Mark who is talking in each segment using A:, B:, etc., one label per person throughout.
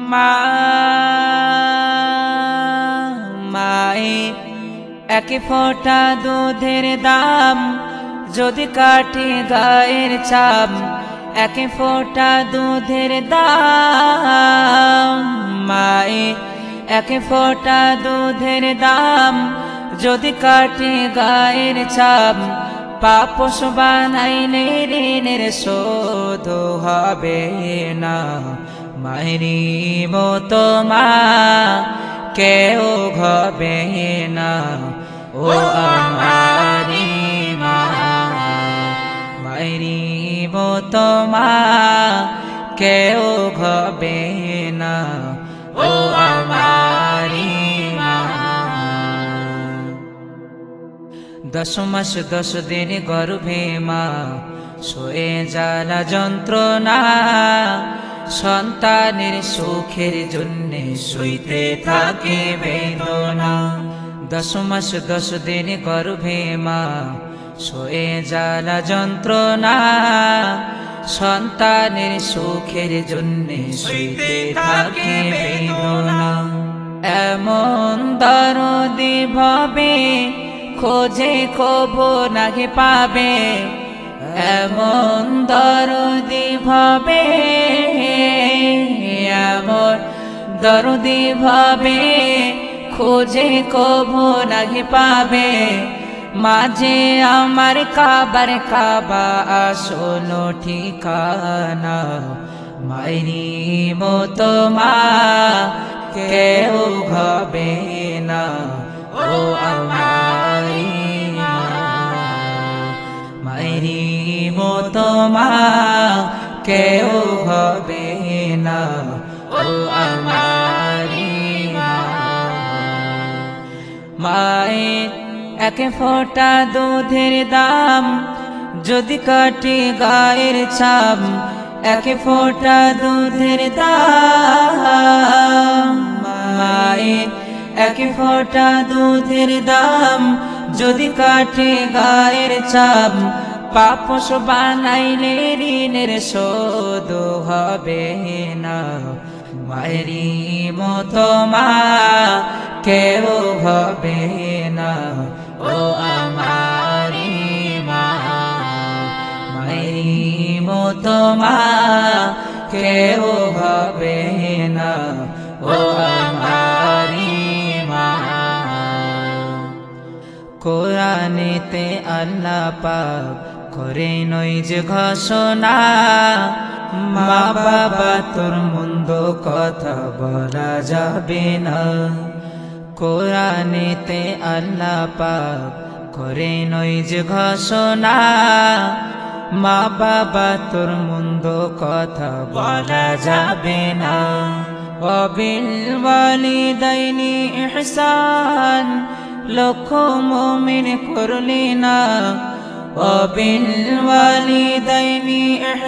A: মা মায়ে এক ফোঁটা দুধের দাম যদি কাটে গায়ের চাম, এক ফোঁটা দুধের দাম। মায়ে এক ফোঁটা দুধের দাম যদি কাটে গায়ের চাম, পাপোশ বানাইলে ঋণের শোধ হবে না। মায়েরই মতো মা কেউ হবে না, ও আমারি মা। মায়েরই মতো মা কেউ হবে না, ও আমারি মা। 10 মাস 10 দিন গর্ভে মা সয়ে জ্বালা যন্ত্রণা, সন্তানের সুখের জন্য সইতে থাকে বেদনা। 10 মাস 10 দিন গর্ভে মা সয়ে জ্বালা যন্ত্রণা, সন্তানের সুখের জন্য সইতে থাকে বেদনা। এমন দরদি ভাবে খোঁজে কবু নাহি পাবে, এমন দরদি ভাবে, এমন দরদি ভাবে খোঁজে কবু নাহি পাবে। মাঝে আমার কাবার কাবা আসলো ঠিকানা, মায়েরই মতো মা কেউ হবে না, ও আমারি মা। মায়েরই মতো মা কেউ হবে না, ও আমারি মা। মায়ের এক ফোঁটা দুধের দাম যদি কাটে গায়ের চাম, এক ফোঁটা দুধের দাম। মায়ের এক ফোঁটা দুধের দাম যদি কাটে গায়ের চাম, পাপোশ বানাইলে ঋণের শোধ হবে না। মায়েরই মতো মা কেউ হবে না, ও আমারি মা। মায়েরই মতো মা কেউ হবে না, ও আমারি মা। কোরআনেতে আল্লাহ পাক করে নইজ ঘোষণা, মা বাবা তোর মন্দ কথা বলা যাবে না। কোরআনেতে আল্লাহ পাক করে নইজ ঘোষণা, মা বাবা তোর মন্দ কথা বলা যাবে না। ওয়াবিল ওয়ালিদাইনি ইহসান লক্ষ মুমিন করলি না, ওয়াবিল ওয়ালিদাইনি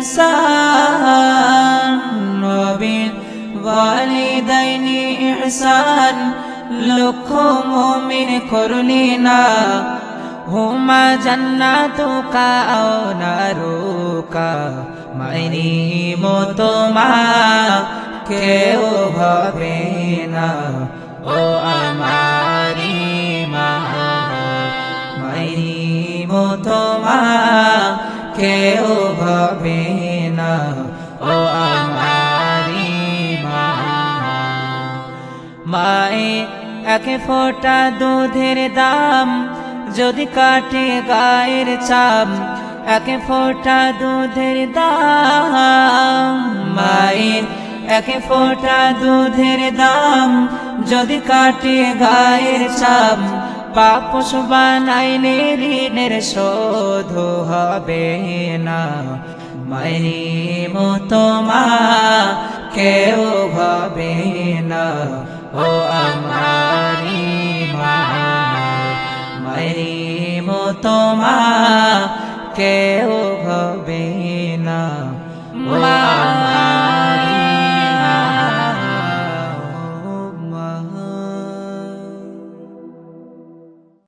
A: ইহসান, ওয়াবিল ওয়ালিদাইনি ইহসান লক্ষ মুমিন করলি না। হুমা জান্নাতুকা আও নারুকা, মায়েরই মতো মা কেউ হবে না, ও আমারি মা। মায়েরই মতো মা কেউ হবে না, ও আমারি মা। মায়ে এক ফোঁটা দুধের দাম যদি কাটে গায়ের চাম, এক ফোঁটা দুধের দাম। মায়ের এক ফোঁটা দুধের দাম যদি কাটে গায়ের চাম, পাপোশ বানাইলে ঋণের শোধ হবে না। মায়েরই মতো মা কেউ হবে না, ও আমারি মা। মায়েরই মতো মা কেউ হবে না, মা।